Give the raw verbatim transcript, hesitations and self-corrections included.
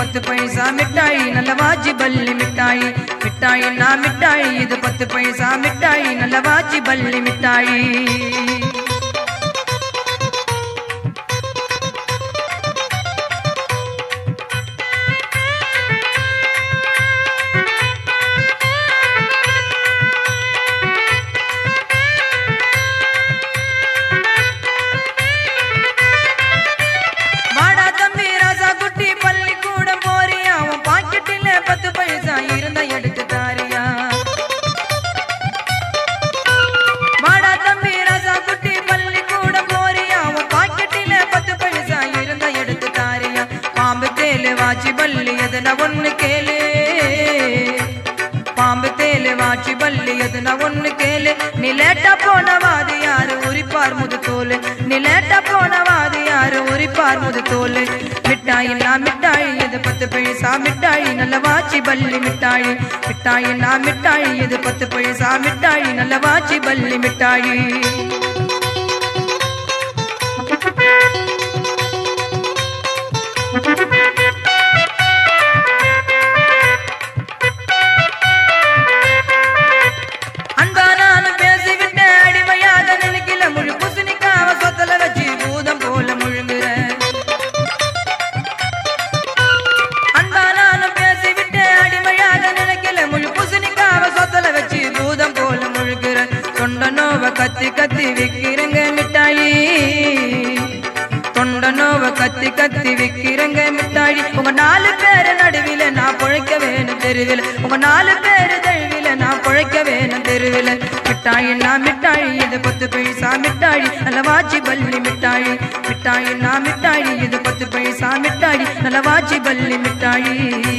பத்து பைசா மிட்டாய் நல்ல வாஜி பல்லி மிட்டாய் மிட்டாய் நான் மிட்டாய் இது பத்து பைசா மிட்டாய் நல்ல வாஜி பல்லி மிட்டாய் வாச்சி பல்லி எதுனா ஒண்ணு கேளு பாம்பு தேலு வாச்சி பல்லி எதுனா ஒண்ணு கேளு நீ லேட்டா போனவாது யாரு உரிப்பார் முது தோல் நீ லேட்டா போனவாது யாரு உரிப்பார் முது தோல் மிட்டாய் நான் மிட்டாய் இது பத்து பைசா மிட்டாய் நல்ல வாச்சி பல்லி மிட்டாய் மிட்டாய் நான் மிட்டாய் இது பத்து பைசா மிட்டாய் நல்ல வாச்சி பல்லி மிட்டாய் கத்தி கத்தி விக்கிறங்க மிட்டாயி தொண்ட நோவ கத்தி கத்தி விக்கிறங்க மிட்டாயி உங்க நாலு பேரு நடுவில நான் பொழைக்க வேணும் தெருவில் உங்க நாலு பேரு தெருவில நான் பொழைக்க வேணும் தெருவில் மிட்டாயி நான் மிட்டாயி இது பத்து பைசா மிட்டாயி நல்ல வாச்சி பல்லி மிட்டாயி மிட்டாயி நான் மிட்டாயி இது பத்து பைசா மிட்டாயி நல்ல வாச்சி பல்லி மிட்டாயி